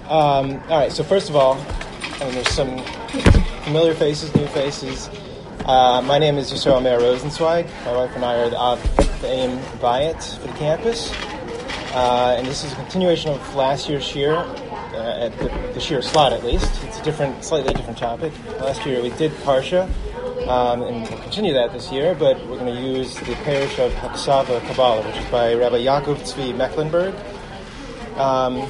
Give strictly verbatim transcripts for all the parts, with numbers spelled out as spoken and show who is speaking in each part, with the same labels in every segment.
Speaker 1: Um, all right, so first of all, I mean, there's some familiar faces, new faces. Uh, my name is Yisrael Meir Rosenzweig. My wife and I are the Av V'Aim Bayit for the campus. Uh, and this is a continuation of last year's shir, uh, at the, the shir slot at least. It's a different, slightly different topic. Last year we did Parsha, um, and we'll continue that this year, but we're going to use the parish of Haksava Kabbalah, which is by Rabbi Yaakov Tzvi Mecklenburg. Um,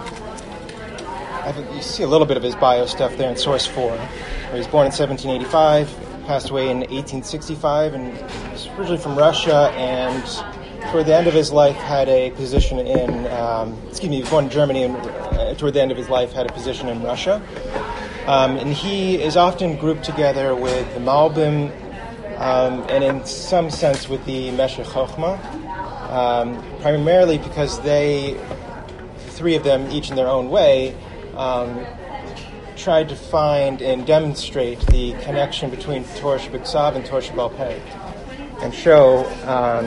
Speaker 1: I think you see a little bit of his bio stuff there in source four. He was born in seventeen eighty-five, passed away in eighteen sixty-five, and was originally from Russia, and toward the end of his life had a position in, um, excuse me, he was born in Germany, and uh, toward the end of his life had a position in Russia. Um, and he is often grouped together with the Malbim, um, and in some sense with the Meshech Chochmah, um, primarily because they, the three of them, each in their own way, um, tried to find and demonstrate the connection between Torah Shebiksav and Torah Shebal Peh, and show um,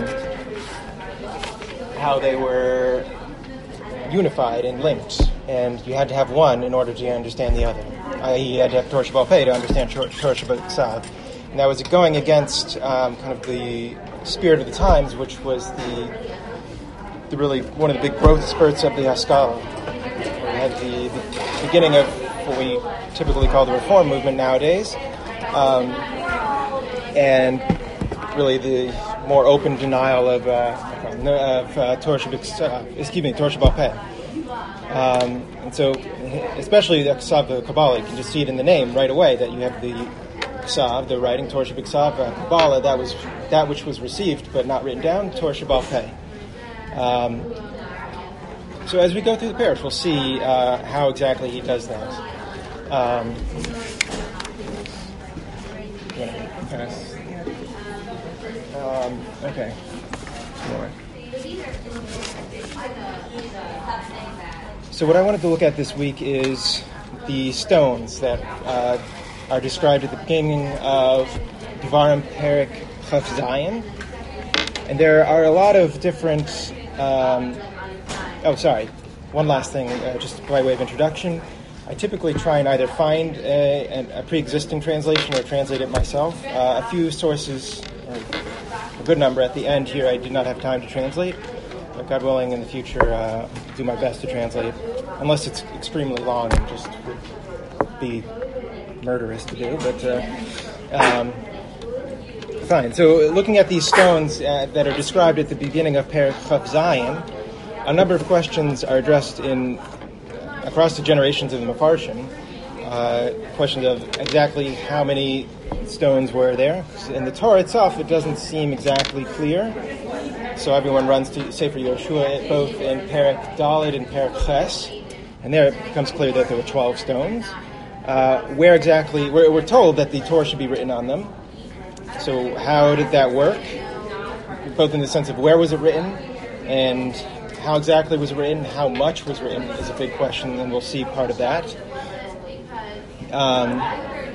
Speaker 1: how they were unified and linked, and you had to have one in order to understand the other. that is, you had to have Torah Shebal Peh to understand Torah Shebiksav. And that was going against um, kind of the spirit of the times, which was the, the really one of the big growth spurts of the Haskalah. We had the, the beginning of what we typically call the Reform movement nowadays, um, and really the more open denial of, uh, of uh, Torah Shebiksav, excuse me, Torah Shebal Peh. Um, and so, especially the Ksav Kabbalah, you can just see it in the name right away that you have the Ksav, the writing Torah Shebiksav uh, Kabbalah, that was that which was received but not written down, Torah Shebal Peh. Um, so as we go through the parish, we'll see uh, how exactly he does that. Um, um, okay. More. So what I wanted to look at this week is the stones that uh, are described at the beginning of Devarim Perek Chaf Zayin. And there are a lot of different... Um, oh, sorry. One last thing, uh, just by way of introduction. I typically try and either find a, a pre-existing translation or translate it myself. Uh, a few sources, or a good number at the end here, I did not have time to translate. But God willing, in the future, uh, do my best to translate, unless it's extremely long and just would be murderous to do. But uh, um, fine. So, looking at these stones uh, that are described at the beginning of Perek Chaf Zayin, a number of questions are addressed in across the generations of the Mefarshim. Uh, questions of exactly how many stones were there. In the Torah itself, it doesn't seem exactly clear. So everyone runs to Sefer Yoshua, both in Perek Daled and Perek Ches, and there it becomes clear that there were twelve stones. Uh, where exactly, we're, we're told that the Torah should be written on them. So how did that work? Both in the sense of where was it written, and how exactly was it written, how much was written is a big question, and we'll see part of that. Um,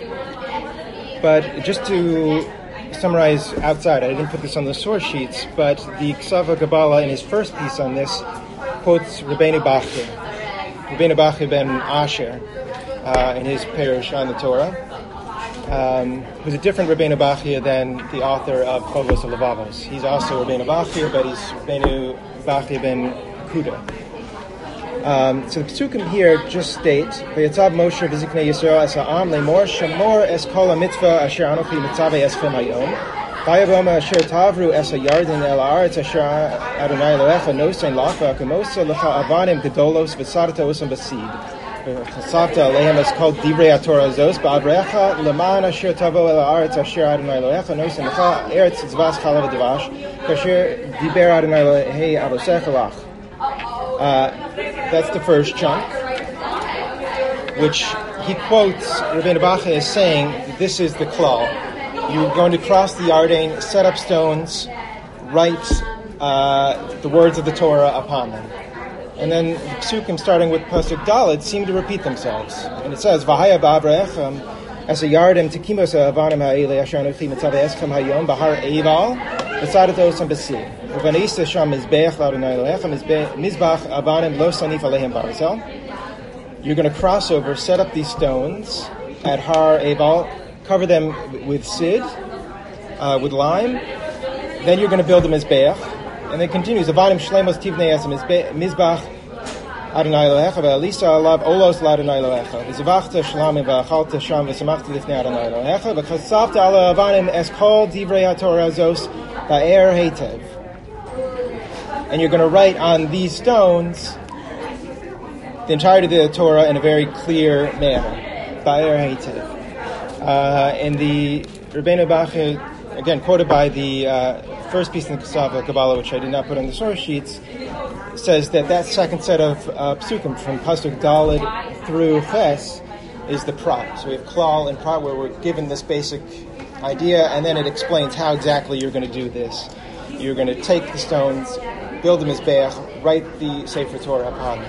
Speaker 1: but just to summarize outside, I didn't put this on the source sheets, but the Ksav Kabbalah in his first piece on this quotes Rabbeinu Bachya, Rabbeinu Bachya ben Asher, uh, in his parish on the Torah, um, who's a different Rabbeinu Bachya than the author of Chovos HaLevavos. He's also Rabbeinu Bachya, but he's Rabbeinu Bachya ben Kuda. Um, so the Pesukim here just state, "V'yatzav Moshe v'ziknei Yisrael es ha'am lemor shamor es kol ha'mitzvah asher anochi mitzavei eschem hayom v'yavoma asher tavru es ha'yarden el ha'aretz asher Adonai Elohecha nosein lacha k'mosa lecha avanim gedolos v'sarta osam b'sid v'chasavta alehem es kol divrei ha'torah zos ba'avrecha leman asher tavo el ha'aretz asher Adonai Elohecha nosein lecha eretz tzvas chalav v'dvash kasher diber Adonai Elohei avosecha lach." Uh, that's the first chunk, which he quotes Rabbeinu Bachya as saying, this is the klal. You're going to cross the Yarden, set up stones, write uh, the words of the Torah upon them. And then the Pesukim, starting with Pasuk Daled, seem to repeat themselves. And it says, V'haya ba'avreichem es ha'yarden tekimos ha'avanim ha'ele asher anochi mitzavei eschem hayom b'har Eival v'tzadat osam b'sid. V'vanisa sham mizbeach l'Adonai Elohecha mizbach avanim lo sanif alehem barazel. you're going to cross over, set up these stones at Har Eval, cover them with sid, uh, with lime. Then you're going to build a mizbeach, and then continues. Avadim shlemos tivnei es mizbach Adonai Elohecha ve'alisa alav olos la'Adonai Elohecha v'zivachta shlamim v'achalta sham v'samachta lifnei Adonai Elohecha v'chasavta ala avanim es kol divrei haTorah zos ba'er heitev. And you're going to write on these stones the entirety of the Torah in a very clear manner. Ba'er heitev. Uh, and the Rebbeinu Bachya, again quoted by the uh, first piece in the Kesava Kabbalah, which I did not put on the source sheets, says that that second set of uh, psukim from Pasuk Daled through Ches is the prat. So we have klal and prat where we're given this basic idea, and then it explains how exactly you're going to do this. You're going to take the stones, build them as mizbeach, write the Sefer Torah upon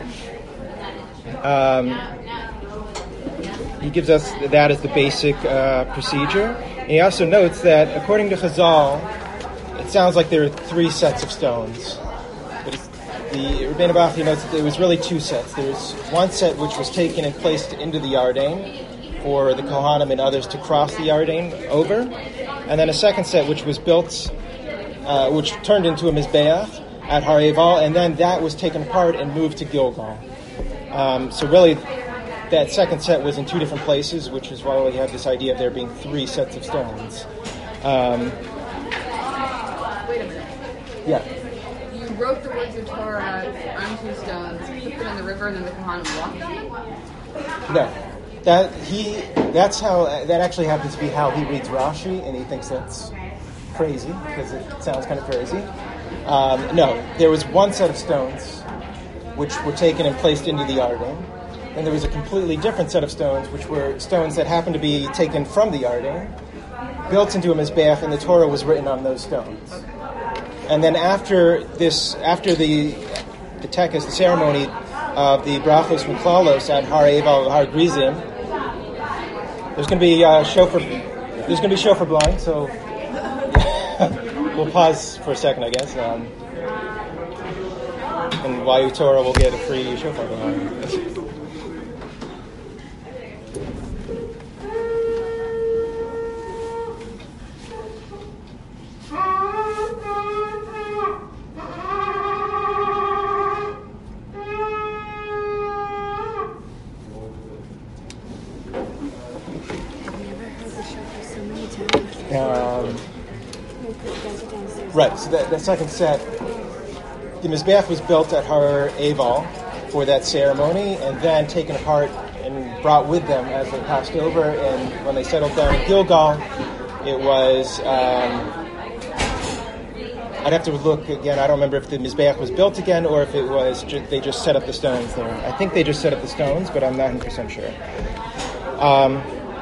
Speaker 1: them. Um, he gives us that as the basic uh, procedure. And he also notes that according to Chazal, it sounds like there are three sets of stones. But it's, the Rebbeinu Bachya notes that there was really two sets. There was one set which was taken and placed into the Yarden for the Kohanim and others to cross the Yarden over, and then a second set which was built, uh, which turned into a mizbeach at Har Eval, and then that was taken apart and moved to Gilgal. Um, so really, that second set was in two different places, which is why we have this idea of there being three sets of stones. Um,
Speaker 2: Wait a minute.
Speaker 1: Yeah.
Speaker 2: You wrote the words of Torah on two stones, put them in the river, and then the Kohanim walked them?
Speaker 1: No. That he that's how that actually happens to be how he reads Rashi, and he thinks that's crazy because it sounds kind of crazy. Um, no, there was one set of stones which were taken and placed into the Yarden. And there was a completely different set of stones, which were stones that happened to be taken from the Yarden, built into a mizbeach, and the Torah was written on those stones. And then after this, after the the tekes, the ceremony of the brachos v'klalos at Har Eval, Har Grizim, there's going to be uh, shofar. There's going to be shofar blowing. So yeah. We'll pause for a second, I guess. Um, and Wayu Torah will get a free shofar blowing. Um, right, so that, that second set, the Mizbeach was built at Har Eval for that ceremony, and then taken apart and brought with them as they passed over. And when they settled down in Gilgal, it was, um, I'd have to look again, I don't remember if the Mizbeach was built again or if it was, ju- they just set up the stones there. I think they just set up the stones, but I'm not one hundred percent sure. Um,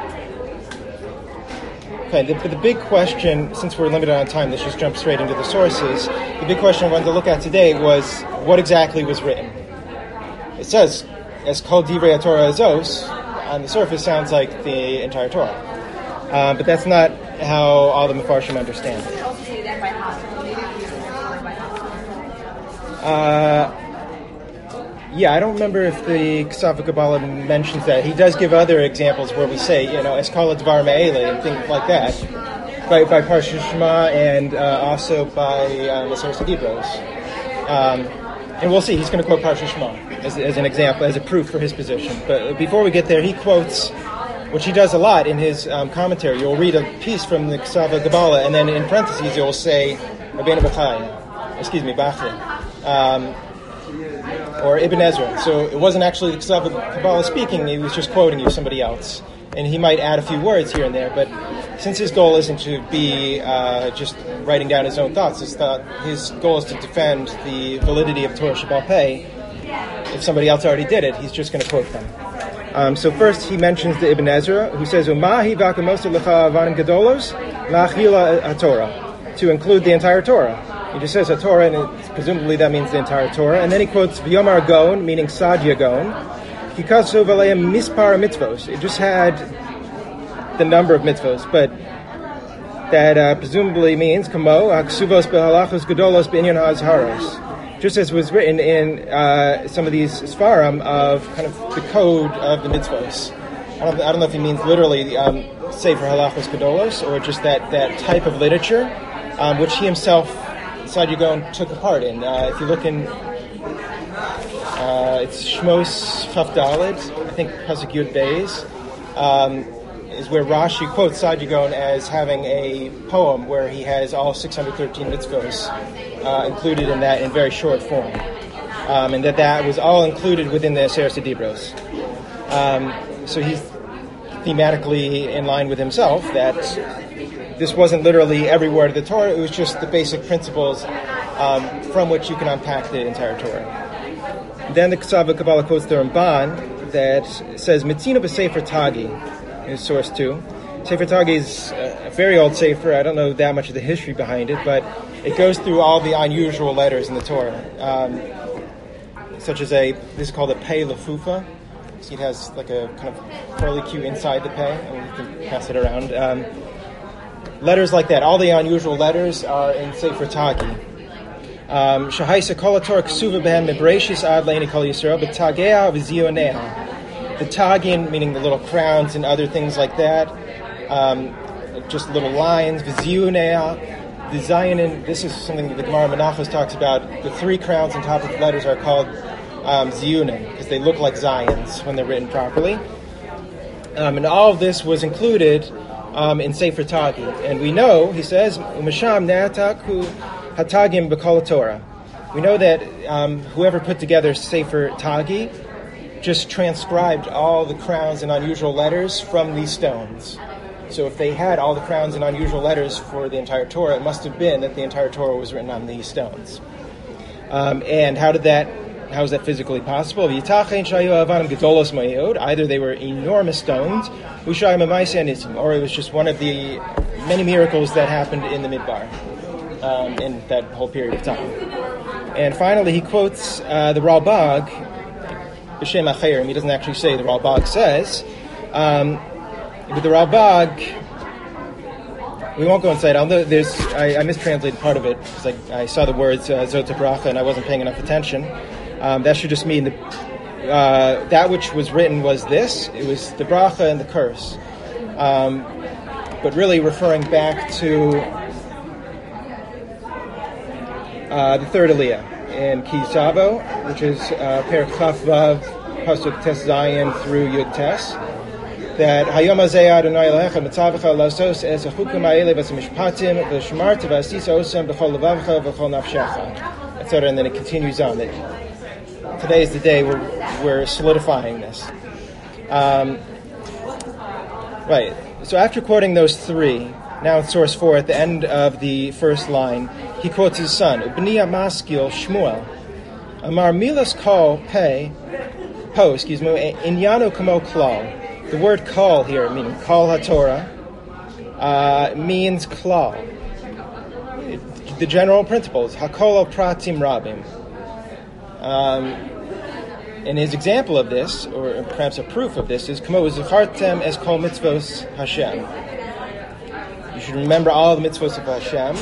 Speaker 1: Okay, the, the big question, since we're limited on time, let's just jump straight into the sources. The big question I wanted to look at today was what exactly was written. It says, as called Divrei HaTorah Azos, on the surface sounds like the entire Torah. Uh, but that's not how all the Mefarshim understand it. Uh, yeah, I don't remember if the Kesava Kabbalah mentions that. He does give other examples where we say, you know, Eskala Dvar Me'ele and things like that, by, by Parsha Shema and uh, also by uh, Maseres Dibros. Um, and we'll see, he's going to quote Parsha Shema as, as an example, as a proof for his position. But before we get there, he quotes, which he does a lot in his um, commentary. You'll read a piece from the Kesava Kabbalah, and then in parentheses you'll say, Rabbeinu Bachai, excuse me, Bachya. Um, or Ibn Ezra. So it wasn't actually the Kesava Kabbalah speaking, he was just quoting you, somebody else. And he might add a few words here and there, but since his goal isn't to be uh, just writing down his own thoughts, his, thought, his goal is to defend the validity of Torah Shebaal Peh. If somebody else already did it, he's just going to quote them. Um, so first he mentions the Ibn Ezra, who says, Umahi v'akamosa lecha avanim gadolos la'achila haTorah, to include the entire Torah. He just says a Torah, and it's, presumably that means the entire Torah. And then he quotes V'yomar Gon, meaning Sadya Gon. Kikasu v'aleim mispar mitzvos. It just had the number of mitzvos, but that uh, presumably means Kamo, Aksuvos behalachos gedolos b'inyan ha'azharos. just as was written in uh, some of these Sfarim of kind of the code of the mitzvos. I don't, I don't know if he means literally um, Sefer Halachos Gedolos, or just that, that type of literature, um, which he himself, Saadia Gaon, took a part in. Uh, if you look in, uh, it's Shmos Chaf Daled, I think Pasuk Yud Beis, um, is where Rashi quotes Saadia Gaon as having a poem where he has all six hundred thirteen mitzvos uh, included in that in very short form, um, and that that was all included within the Aseret Dibros. Um, so he's thematically in line with himself that this wasn't literally every word of the Torah, it was just the basic principles um, from which you can unpack the entire Torah. Then the Ksava Kabbalah quotes the Ramban that says, Mitzina b'Sefer Tagi, in source two. Sefer Tagi is a very old Sefer, I don't know that much of the history behind it, but it goes through all the unusual letters in the Torah, um, such as a, this is called a Pei Lefufa. So it has like a kind of curly Q inside the pay, and you can pass it around. Um, letters like that, all the unusual letters are in Sefer Tagi. Shahaisa kol haTorah ksuva behem mebreshis ad leini kol Yisrael b'tagea v'zioneha. The tagin, meaning the little crowns and other things like that, um, just little lines. V'zioneha, the zionin. This is something that the Gemara Menachos talks about. The three crowns on top of the letters are called Um, ziyunim, because they look like Zions when they're written properly. Um, and all of this was included um, in Sefer Tagi. And we know, he says, Umasham ne'ataku hatagim b'kol Torah. We know that um, whoever put together Sefer Tagi just transcribed all the crowns and unusual letters from these stones. So if they had all the crowns and unusual letters for the entire Torah, it must have been that the entire Torah was written on these stones. Um, and how did that How is that physically possible? Either they were enormous stones, or it was just one of the many miracles that happened in the Midbar um, in that whole period of time. And finally, he quotes uh, the Ralbag, B'Shem Acherim. He doesn't actually say, the Ralbag says. Um, but the Ralbag, we won't go inside. Although there's, I, I mistranslated part of it because I, I saw the words uh, Zot Bracha and I wasn't paying enough attention. Um, that should just mean the, uh, that which was written was this. It was the bracha and the curse. Um, but really referring back to uh, the third Aliyah in Ki Savo, which is uh, Perek Chaf Vav, Pasuk Tes Zayin through Yud Tes, that Hayom Hazeh Adonai Elohecha Mitzavecha Lasos Es Hachukim Ha'ele V'As Mishpatim V'Shmarta V'Asisa Osem B'Chol Levavcha V'Chol Nafshecha, et cetera. And then it continues on. That today is the day we're, we're solidifying this. Um, right. So after quoting those three, now in source four, at the end of the first line, he quotes his son, Ubniya Maskil Shmuel, Amar Milas Kol Pei, Po, excuse me, Inyano Kamo Klal. The word Kol here, meaning Kol HaTorah, uh, means Klal. It, the general principles, Hakol Pratim Rabim. Um, and his example of this, or perhaps a proof of this, is Kamo Zachartem Es Kol Mitzvos Hashem. You should remember all the mitzvos of Hashem,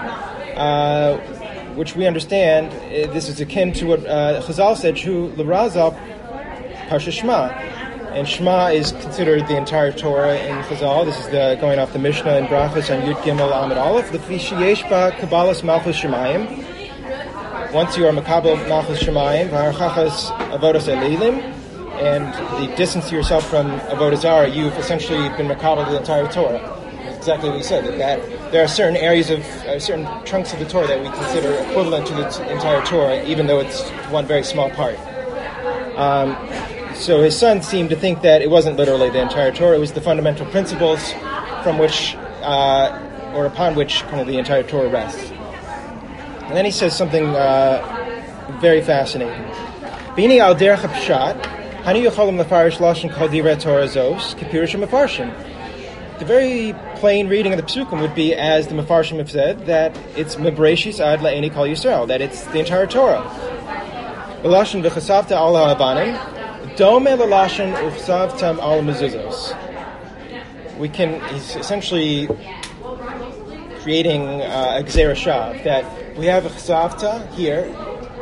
Speaker 1: uh, which we understand. Uh, this is akin to what uh, Chazal said, Shu L'Razal Parsha Shema. And Shema is considered the entire Torah in Chazal. This is the, going off the Mishnah in Brachos on Yud Gimel Amud Aleph. L'fi sheyesh ba Kabbalas Malchus Shemayim. Once you are Makabel Malchus Shemayim, V'harchachas Avodas Elilim, and the distance to yourself from Avodah Zarah, you've essentially been Makabel the entire Torah. That's exactly what he said, that, that there are certain areas of, uh, certain chunks of the Torah that we consider equivalent to the t- entire Torah, even though it's one very small part. Um, so his son seemed to think that it wasn't literally the entire Torah, it was the fundamental principles from which, uh, or upon which kind of the entire Torah rests. And then he says something uh, very fascinating. Bini al derech hapshat, hani yocholim lefarish lashon kol divrei Torah zos, k'pirush mefarshim. The very plain reading of the Psukim would be, as the Mefarshim have said, that it's mebreshis ad la'eni kol Yisrael, that it's the entire Torah. L'lashon v'chasavta al ha'avanim, dome l'lashon u'chasavtam al mezuzos. We can, he's essentially creating uh, a gzera shav, that we have a chasavta here,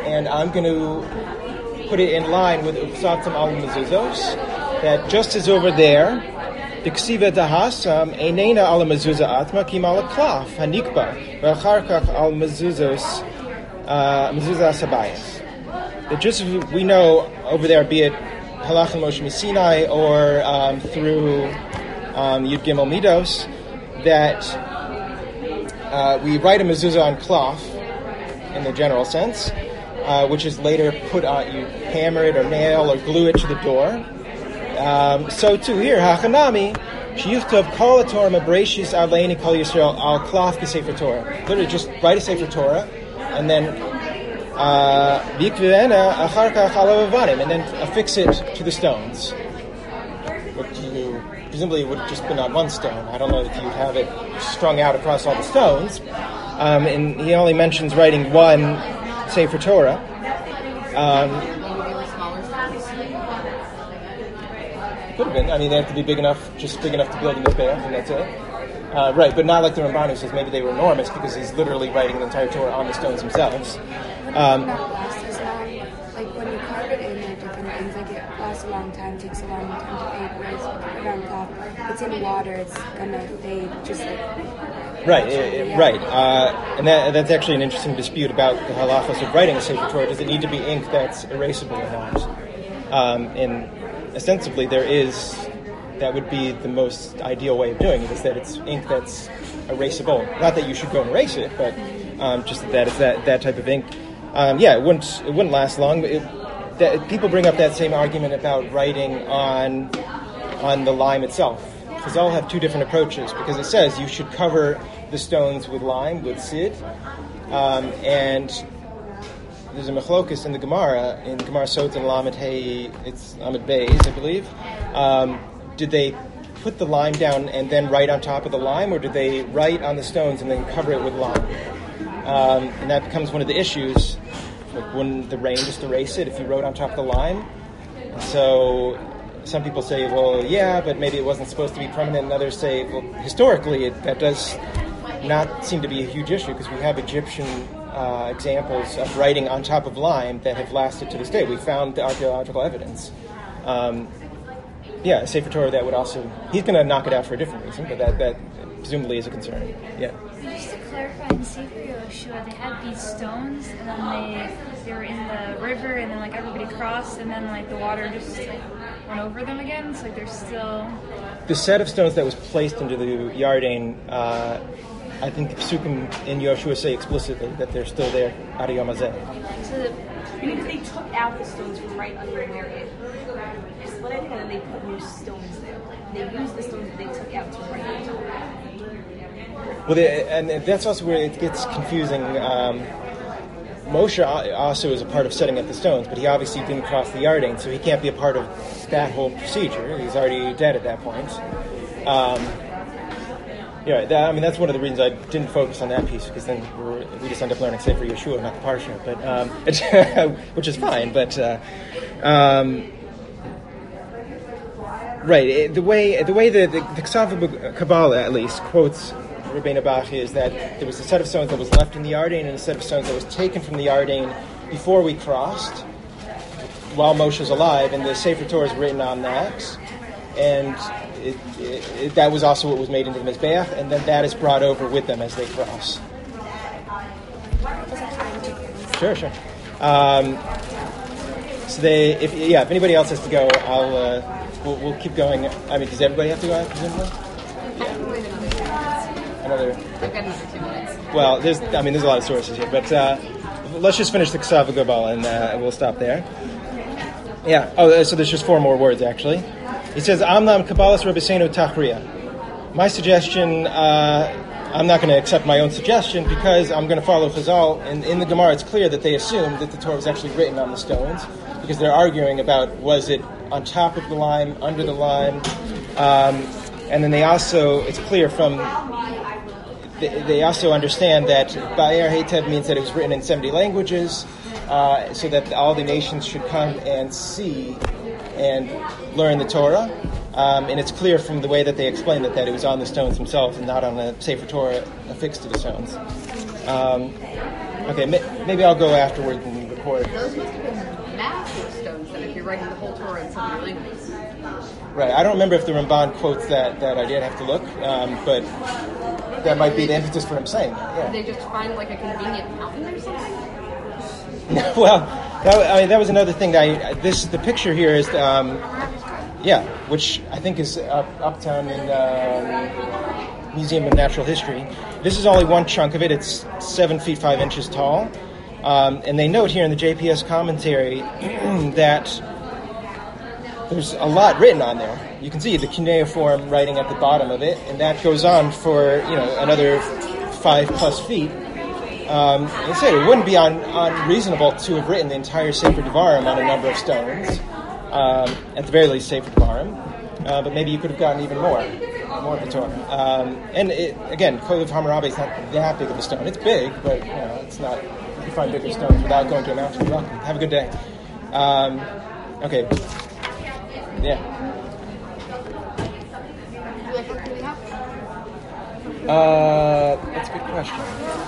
Speaker 1: and I'm going to put it in line with Uksatim al Mezuzos, that just as over there, B'ksiva dahasam einena al mezuzah atma kim al klaf hanikba v'acharkach al mezuzos mezuzah sabayis. That just as we know over there, be it Halach and Moshe Sinai or um, through um, Yud Gimel Midos, that uh, we write a mezuzah on cloth in the general sense, uh, which is later put on, you hammer it or nail or glue it to the door. Um, so too here, Hachanami, Shiyuchtov Kol Torah Mabreshis Aleini Kol Yisrael Al Klaf B'Sefer Torah. Literally, just write a Sefer Torah, and then Vikvena Acharkach Alavanim, and then affix it to the stones. Which you presumably would have just been on one stone. I don't know if you have it strung out across all the stones. Um, and he only mentions writing one Sefer Torah. Um, Could have been. I mean, they have to be big enough, just big enough to build a mizbeach, and that's it. Uh, right, but not like the Ramban who says maybe they were enormous because he's literally writing the entire Torah on the stones themselves. Um,
Speaker 3: like when you carve it in, there are different things. Like it lasts a long time, takes a long time to fade. Whereas put it on top, it's in water, it's gonna fade just like.
Speaker 1: Right, it, it, right, uh, and that, that's actually an interesting dispute about the halachos of writing a Sefer Torah. Does it need to be ink that's erasable or not? Um, and ostensibly, there is. That would be the most ideal way of doing it, is that it's ink that's erasable. Not that you should go and erase it, but um, just that it's that, that type of ink. Um, yeah, it wouldn't it wouldn't last long. But it, that, people bring up that same argument about writing on on the lime itself. Because they'll have two different approaches. Because it says you should cover the stones with lime, with sid, um, and there's a machlokus in the Gemara in Gemara Sot and Lamed Hey, it's Lamed Beis, I believe. Um, Did they put the lime down and then write on top of the lime, or did they write on the stones and then cover it with lime? Um, and that becomes one of the issues. Like, wouldn't the rain just erase it if you wrote on top of the lime? And so some people say, well, yeah, but maybe it wasn't supposed to be permanent. And others say, well, historically, it, that does not seem to be a huge issue because we have Egyptian uh, examples of writing on top of lime that have lasted to this day. We found the archaeological evidence. Um, Yeah, a Sefer Torah that would also... He's going to knock it out for a different reason, but that, that presumably is a concern. Yeah.
Speaker 4: Just to clarify, in Sefer Yoshua, they had these stones, and then they they were in the river, and then like everybody crossed, and then like the water just like went over them again. So like they're still...
Speaker 1: The set of stones that was placed into the Yarden, uh, I think Psukim in Yoshua say explicitly that they're still there, Ad Yom Hazeh.
Speaker 5: So the, because they took out the stones from right under where it split it, and then they put new stones there. They used the stones that they took out to write on top.
Speaker 1: Well, they, and that's also where it gets confusing. Um, Moshe also is a part of setting up the stones, but he obviously didn't cross the Yarden, so he can't be a part of that whole procedure. He's already dead at that point. Um, yeah, that, I mean, that's one of the reasons I didn't focus on that piece, because then we're, we just end up learning Sefer Yeshua, not the Parsha, but um, which is fine. But uh, um, right, the way the way the the, the Ksav Kabbalah at least quotes Rabbeinu Bachya is that there was a set of stones that was left in the Yarden and a set of stones that was taken from the Yarden before we crossed, while Moshe was alive, and the Sefer Torah is written on that, and it, it, it, that was also what was made into the Mizbeach, and then that is brought over with them as they cross. Sure, sure. Um, so they, if yeah, if anybody else has to go, I'll uh, we'll, we'll keep going. I mean, does everybody have to go? Presumably. Yeah. Another.
Speaker 2: I've got another two minutes.
Speaker 1: Well, there's, I mean, there's a lot of sources here, but uh, let's just finish the Ksav Kabbalah and uh, we'll stop there. Yeah. Oh, so there's just four more words actually. He says, Amnam Kabbalas Rebbeinu Tachriya. My suggestion, uh, I'm not going to accept my own suggestion because I'm going to follow Chazal. And in the Gemara, it's clear that they assume that the Torah was actually written on the stones because they're arguing about was it on top of the lime, under the lime. Um, and then they also, it's clear from, they, they also understand that Ba'er Heitev means that it was written in seventy languages, uh, so that all the nations should come and see and learn the Torah. Um, and it's clear from the way that they explain it that it was on the stones themselves and not on the Sefer Torah affixed to the stones. Um, okay, maybe I'll go afterward and support.
Speaker 2: Those must have been massive stones then if you're writing the whole Torah in so many languages.
Speaker 1: Right. I don't remember if the Ramban quotes that, that idea. I'd have to look. Um, but that might be the impetus for him saying that. Yeah.
Speaker 2: Did they just find like a convenient mountain or something?
Speaker 1: Well, that, I mean, that was another thing. That I, this the picture here is, um, yeah, which I think is up, uptown in um, Museum of Natural History. This is only one chunk of it. It's seven feet five inches tall, um, and they note here in the J P S commentary that there's a lot written on there. You can see the cuneiform writing at the bottom of it, and that goes on for you know another five plus feet. Um, I said it wouldn't be un, unreasonable to have written the entire Sefer Devarim on a number of stones, um, at the very least Sefer Devarim, uh, but maybe you could have gotten even more, more of the Torah. Um, and it, again, Kolev Hammurabi is not that big of a stone. It's big, but you know, it's not. You can find bigger stones without going to a mountain. You're welcome. Have a good day. Um, okay. Yeah. Uh, that's a good question.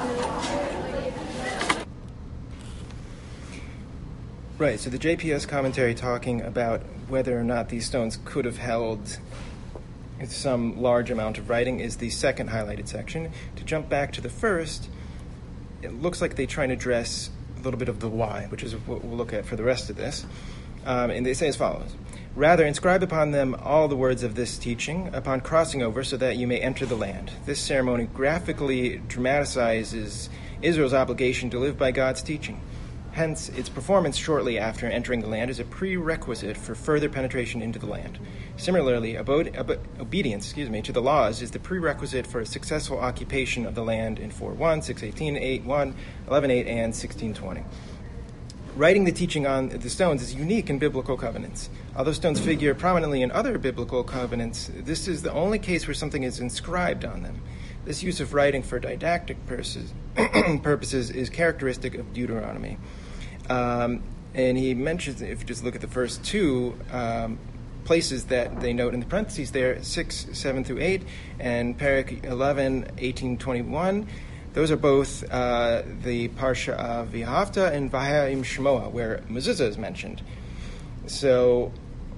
Speaker 1: Right, so the J P S commentary talking about whether or not these stones could have held some large amount of writing is the second highlighted section. To jump back to the first, it looks like they try and address a little bit of the why, which is what we'll look at for the rest of this. Um, and they say as follows: rather, inscribe upon them all the words of this teaching upon crossing over so that you may enter the land. This ceremony graphically dramatizes Israel's obligation to live by God's teaching. Hence, its performance shortly after entering the land is a prerequisite for further penetration into the land. Similarly, abode, ob- obedience excuse me, to the laws is the prerequisite for a successful occupation of the land in four one, six eighteen, eight one, eleven eight, and sixteen twenty. Writing the teaching on the stones is unique in biblical covenants. Although stones figure prominently in other biblical covenants, this is the only case where something is inscribed on them. This use of writing for didactic purposes, purposes is characteristic of Deuteronomy. Um, and he mentions, if you just look at the first two um, places that they note in the parentheses there, six, seven through eight, and Perek eleven, eighteen, twenty-one, those are both uh, the Parsha of V'ahavta and V'hayim Shemoah, where mezuzah is mentioned. So,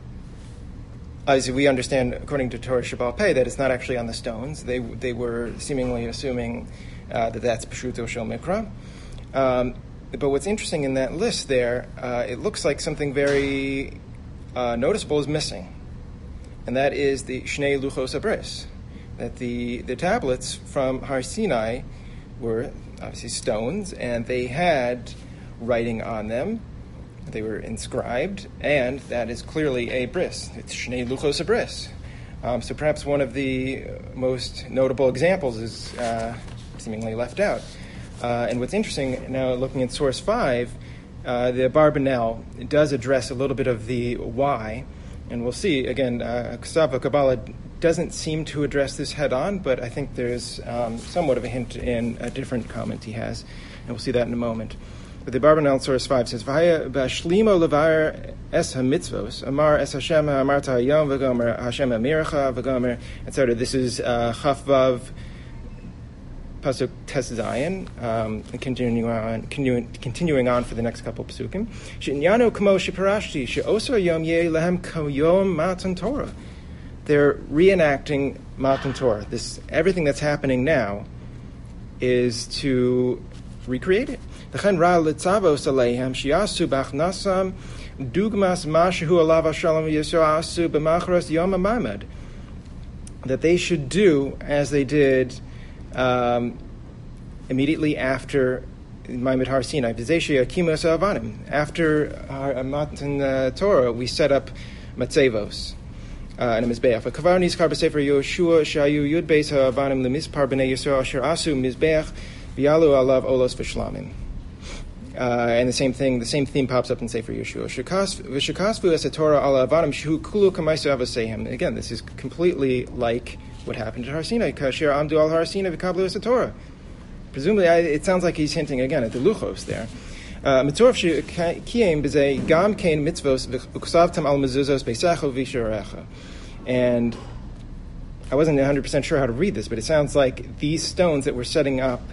Speaker 1: as we understand, according to Torah Shebaal Peh, that it's not actually on the stones. They they were seemingly assuming uh, that that's Peshuto Shel Mikra. Um, but what's interesting in that list there, uh, it looks like something very uh, noticeable is missing, and that is the Shnei Luchos Abris, that the, the tablets from Har Sinai were obviously stones, and they had writing on them. They were inscribed, and that is clearly a bris. It's Shnei Luchos a bris. Um, so perhaps one of the most notable examples is uh, seemingly left out. Uh, and what's interesting, now looking at source five, uh, the Barbanel does address a little bit of the why, and we'll see, again, uh, Ksava Kabbalah doesn't seem to address this head-on, but I think there's um, somewhat of a hint in a different comment he has, and we'll see that in a moment. But the Barbanel source five says, "V'haya b'shlimo levar es hamitzvos amar es Hashem ha'amarta hayom v'gomer Hashem ha'mirecha v'gomer," et cetera. This is uh, Chaf-Vav pasuk Tes Zayin, um, and continuing on, continuing, continuing on for the next couple psukim. She'inyano kamo sheparashti she'oso yom yeh lehem kayom matan Torah. They're reenacting Matan Torah. This everything that's happening now is to recreate it. L'chen ra litzavos aleihem shiasu b'achnasam dugmas mashu alav shalom yisrasu b'machras yom ha'mamad. That they should do as they did um, immediately after Ma'amad Har Sinai. After our Matan uh, Torah, we set up matzevos. Uh, and a mizbeach. V'kavar nizkar b'sefer Yoshua shayu yud beis ha'avanim lemizpar b'nei Yisrael asher asu mizbeach v'yalu alav olos v'shlamim. Uh, and the same thing, the same theme pops up in Sefer Yeshua. V'shekasvu es Torah ala avanim shehu kulu k'maisu avasehem. Again, this is completely like what happened at Har Sinai. Kasher amdu al Har Sinai v'kablu es Torah. Presumably, I, it sounds like he's hinting again at the luchos there. Mitzorf shekiyem b'zei gam kein mitzvos v'kusavtam al mezuzos beisecho v'sharecha. And I wasn't one hundred percent sure how to read this, but it sounds like these stones that we're setting up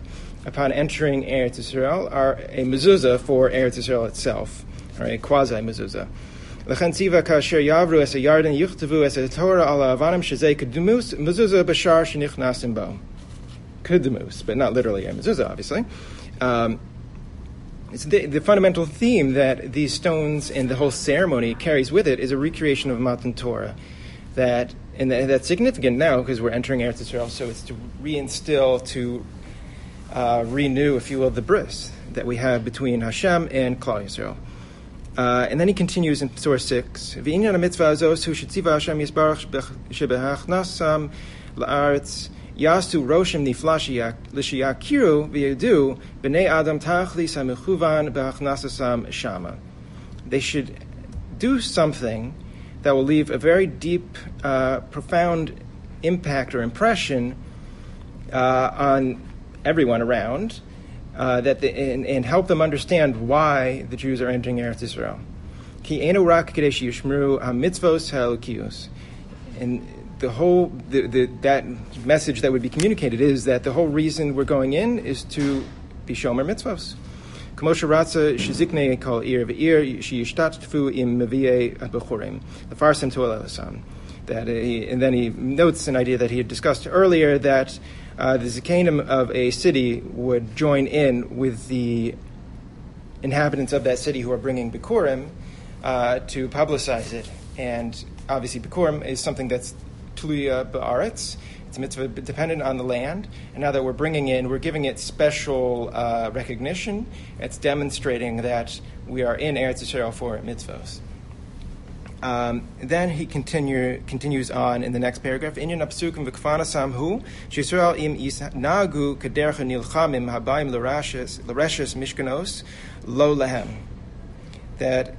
Speaker 1: upon entering Eretz Yisrael are a mezuzah for Eretz Yisrael itself, or a quasi mezuzah. L'chen tziva kasher yavru es hayarden yuchtavu es haTorah ala avanim shezei kedumus mezuzah b'shar shenichnasim bo. Kedumus, but not literally a mezuzah, obviously. Um, it's the, the fundamental theme that these stones and the whole ceremony carries with it is a recreation of Matan Torah. That and that's significant now because we're entering Eretz Yisrael, so it's to reinstill, to uh, renew, if you will, the bris that we have between Hashem and Klal Yisrael. Uh, and then he continues in Surah six. V'inyan ha-mitzvah azos hu shetziva Hashem yisbarach shebehachnasam la'aretz yastu roshim nifla l'shiyakiru v'yedu b'nei adam tachlis ha-mechuvan behachnasasam shama. They should do something that will leave a very deep, uh, profound impact or impression uh, on everyone around, uh, that the, and, and help them understand why the Jews are entering Eretz Yisrael. Ki enu rak kadesh yishmeru ha-mitzvos ha-elokiyos. And the whole, the, the, that message that would be communicated is that the whole reason we're going in is to be shomer mitzvos. K'moshe ratza sheziknei kol ir ve'ir sheyishtatfu im mevi'ei bechurim. The farsim toel elasam. That he, and then he notes an idea that he had discussed earlier that uh, the zikanim of a city would join in with the inhabitants of that city who are bringing bikurim uh, to publicize it. And obviously, bikurim is something that's tuluya ba'aretz. It's a mitzvah dependent on the land, and now that we're bringing in, we're giving it special uh, recognition. It's demonstrating that we are in Eretz Yisrael for mitzvahs. Um, then he continue, continues on in the next paragraph. Inyan apsukim v'kfanasam hu Yisrael im nagu kadercha nilchamim habayim l'reshes mishkanos lo lehem. That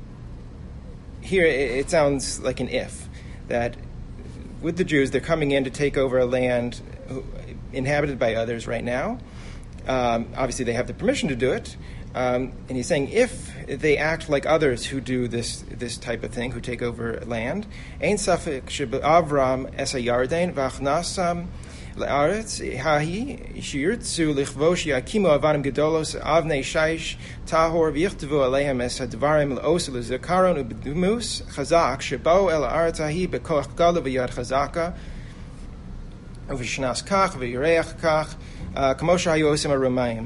Speaker 1: here it, it sounds like an if that. With the Jews, they're coming in to take over a land inhabited by others right now. Um, obviously, they have the permission to do it. Um, and he's saying if they act like others who do this this type of thing, who take over land, ein safek she'Avram es hayarden v'achnasam le'aretz hahi sheyirtzu lichvosh yakimu avanim gedolos avnei shaish tahor v'yichtavu aleihem es hadvarim le'os le'zakaron u'b'dumus chazak shebo el haaretz hahi bekoach gala v'yad chazaka u'v'shnas kach v'yireach kach kamo shehayu osim haromayim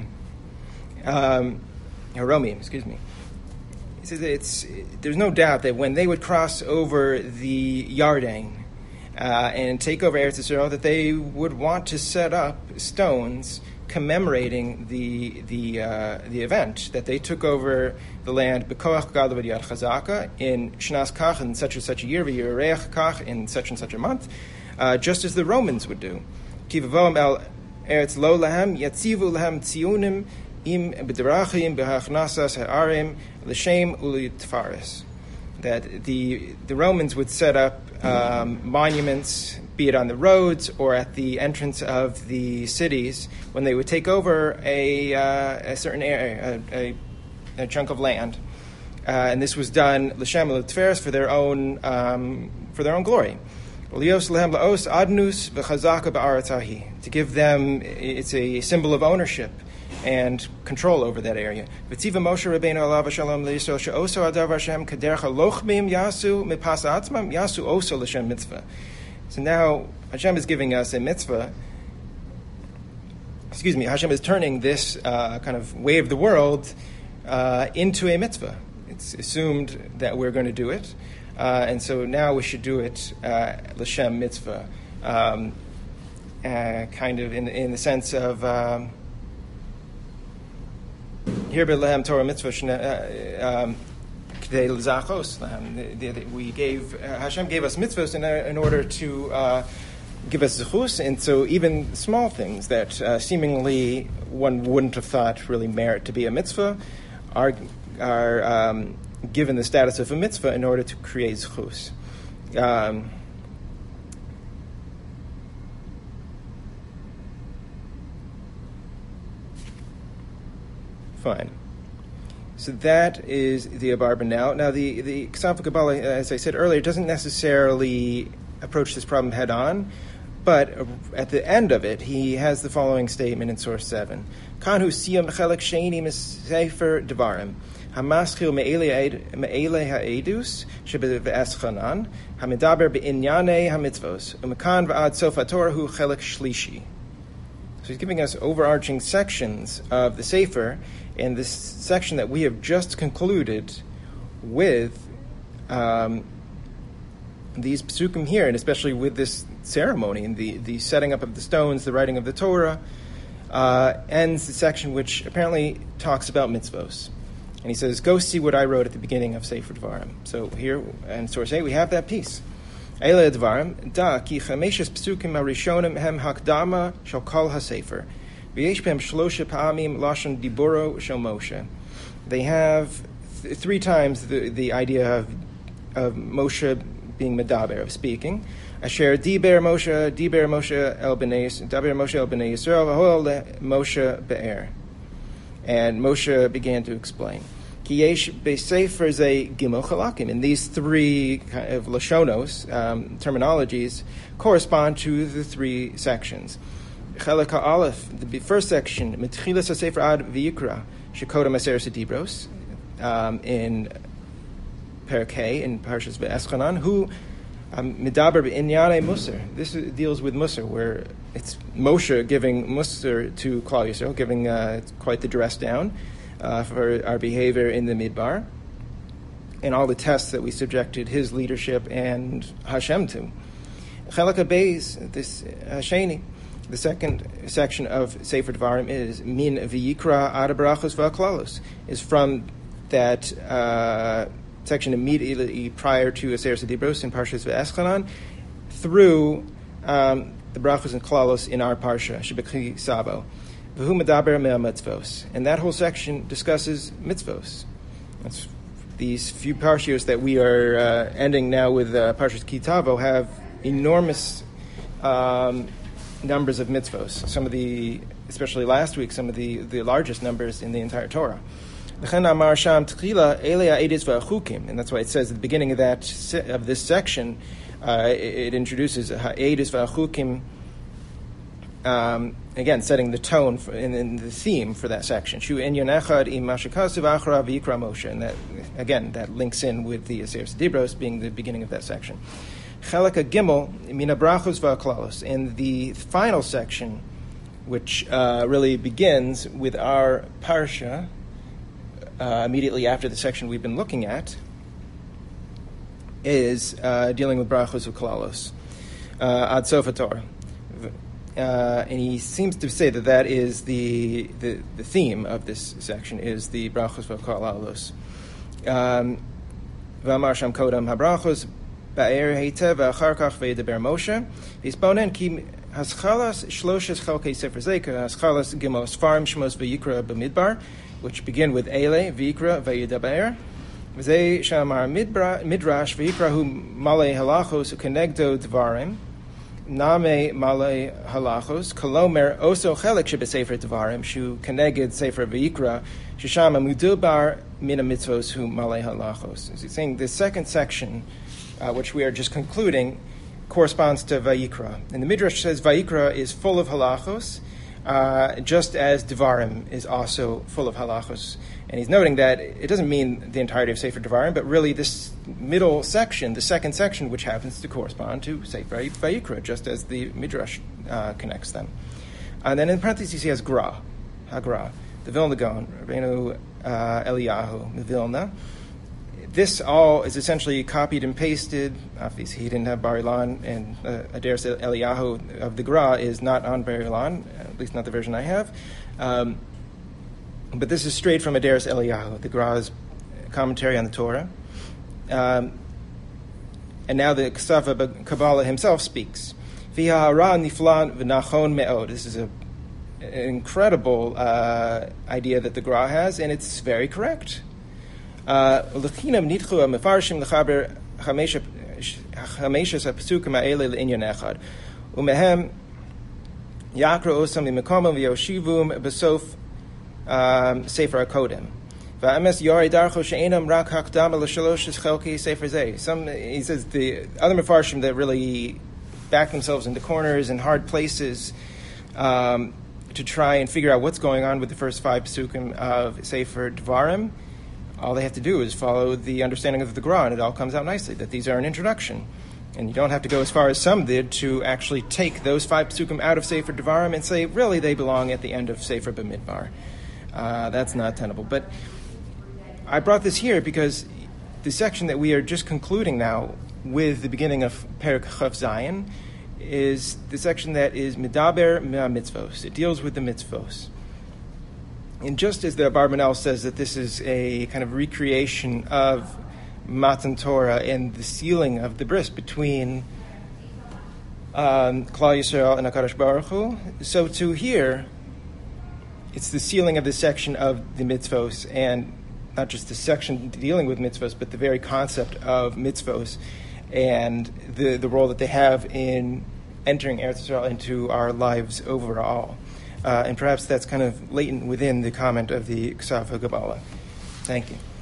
Speaker 1: haromim, excuse me. He says that it's there's no doubt that when they would cross over the Yarden Uh, and take over Eretz Yisrael, that they would want to set up stones commemorating the the uh, the event that they took over the land B'koach Gala V'yad Chazaka in Shnas Kach in such and such a year, V'yireach Kach in such and such a month, uh, just as the Romans would do. Ki v'voam el Eretz lo lahem yatzivu lahem tzionim im b'derachim b'hachnasas ha'arim l'shem uli tfaris. That the the Romans would set up um, monuments, be it on the roads or at the entrance of the cities, when they would take over a uh, a certain area, a, a, a chunk of land, uh, and this was done l'shem l'tferes for their own um, for their own glory. To give them, it's a symbol of ownership and control over that area. V'tziva Moshe Rabbeinu alav shalom leYisrael she'oso adav Hashem kadercha lochmim yasu mipasa atzmam yasu oso l'shem mitzvah. So now Hashem is giving us a mitzvah. Excuse me, Hashem is turning this uh, kind of way of the world uh, into a mitzvah. It's assumed that we're going to do it, uh, and so now we should do it uh, l'shem mitzvah, um, uh, kind of in in the sense of. Um, Here, B'lehem Torah mitzvah, k'dei l'zachos. We gave Hashem gave us mitzvahs in, in order to uh, give us zechus, and so even small things that uh, seemingly one wouldn't have thought really merit to be a mitzvah are are um, given the status of a mitzvah in order to create zechus. Um, Fine. So that is the Abarban now. Now, the, the Ksav Kabbalah, as I said earlier, doesn't necessarily approach this problem head-on, But at the end of it, he has the following statement in source seven. Kanhu siyam chelek sheni sefer devarim. Hamaschil me'ele ha'edus shebe'eschanan hamidaber be'inyane hamitzvos umekan va'ad sof ha'torah hu chelek shlishi. So he's giving us overarching sections of the Sefer, and this section that we have just concluded with um, these psukim here, and especially with this ceremony and the, the setting up of the stones, the writing of the Torah, uh, ends the section which apparently talks about mitzvos. And he says, go see what I wrote at the beginning of Sefer Devarim. So here in source eight we have that piece. Eile Devarim, da ki chameshes psukim harishonim hem hakdama shel kol hasefer. V'yesh behem shlosha pa'amim lashon diburo shel Moshe. They have th- three times the, the idea of, of Moshe being medaber, of speaking. Asher diber Moshe, diber Moshe el bnei, daber Moshe el bnei Yisrael, v'hol Moshe be'er. And Moshe began to explain. Ki yesh be'sefer ze gimel chalakim. And these three kind of lashonos, um, terminologies, correspond to the three sections. Chelek ha'alef, the first section, mitchilas ha'sefer ad v'yikra, shekodem aseres ha'dibros, um, in Perkei, in Parshas Be'eschanan, who midaber be'inyane Musar. This deals with Musar, where it's Moshe giving Musar to Klal Yisrael, giving uh, quite the dress down uh, for our behavior in the Midbar, and all the tests that we subjected his leadership and Hashem to. Chelek HaBeis, this Hasheni, the second section of Sefer Devarim is Min V'yikra Ad Barachos V'Aklalos, is from that uh, section immediately prior to Aseres HaDibros in Parshas Ve'eschanan through um, the brachos and klalos in our parsha, Shebekhi Sabo. V'hu medaber me'al mitzvos. And that whole section discusses mitzvos. That's, these few parshios that we are uh, ending now with uh, Parshas Kitavo have enormous um, numbers of mitzvos. Some of the, especially last week, some of the, the largest numbers in the entire Torah. And that's why it says at the beginning of that of this section, uh, it, it introduces ha'edus v'achukim, um, again setting the tone for, in, in the theme for that section. Shu enyon echad im mashakasu v'achra v'yikra Moshe, and that again that links in with the Aseres Dibros being the beginning of that section. Chelek Gimel mina brachos v'aklalos, and the final section, which uh, really begins with our parsha. Uh, immediately after the section we've been looking at, is uh, dealing with brachos uklalos, uh, ad sof haTorah. Uh, and he seems to say that that is the, the, the theme of this section, is the brachos uklalos. V'amar sham kodam habrachos ba'er heitev v'achar kach v'yedaber Moshe v'isponen ki haschalas shloshes chalkei sefer zeker haschalas gimos farm shmos v'yikra b'midbar, which begin with Eile, V'yikra, V'yidaber. V'zei shamar midrash, V'yikrahu malei halachos, U'kenegdo dvarim, Name malei halachos, Kolomer oso chelek shebesefer dvarim, Shu keneged sefer V'yikra, Shishama mudubar mina mitzvos hu malei halachos. As he's saying, this second section, uh, which we are just concluding, corresponds to V'yikra. And the midrash says V'yikra is full of halachos, Uh, just as Devarim is also full of halachos. And he's noting that it doesn't mean the entirety of Sefer Devarim, but really this middle section, the second section, which happens to correspond to Sefer Vayikra, just as the Midrash uh, connects them. And then in parentheses he has Gra, Hagra, the Vilna Gaon, Rabbeinu uh, Eliyahu, the Vilna. This all is essentially copied and pasted. Obviously, he didn't have Bar Ilan, and uh, Aderes Eliyahu of the Gra is not on Bar Ilan, at least not the version I have. Um, but this is straight from Aderes Eliyahu, the Gra's commentary on the Torah. Um, and now the Ksava Kabbalah himself speaks. V'ha'ara niflan v'nachon me'od. This is a, an incredible uh, idea that the Gra has, and it's very correct. L'chinam nitchu ha'mefarshim l'chaber chameshas ha'pesukim ha'ele l'inyan echad. Umehem yakra osam l'mekomam v'yoshivum b'sof sefer HaKodem. V'ames yari darcho she'enam rak hakdama l'shalosh chelki sefer zeh. Some, he says, the other mefarshim that really back themselves into corners and hard places um, to try and figure out what's going on with the first five psukim of Sefer Devarim, all they have to do is follow the understanding of the Gra, and it all comes out nicely, that these are an introduction. And you don't have to go as far as some did to actually take those five psukim out of Sefer Devarim and say, really, they belong at the end of Sefer Bamidbar. Uh, that's not tenable. But I brought this here because the section that we are just concluding now with the beginning of Perek Chav Zayin is the section that is Midaber Mea Mitzvos. It deals with the mitzvos. And just as the Abarbanel says that this is a kind of recreation of Matan Torah and the sealing of the bris between um, Klal Yisrael and HaKadosh Baruch Hu, so too here, it's the sealing of the section of the mitzvos, and not just the section dealing with mitzvos, but the very concept of mitzvos and the, the role that they have in entering Eretz Yisrael into our lives overall. Uh, and perhaps that's kind of latent within the comment of the Ksav HaGabbalah. Thank you.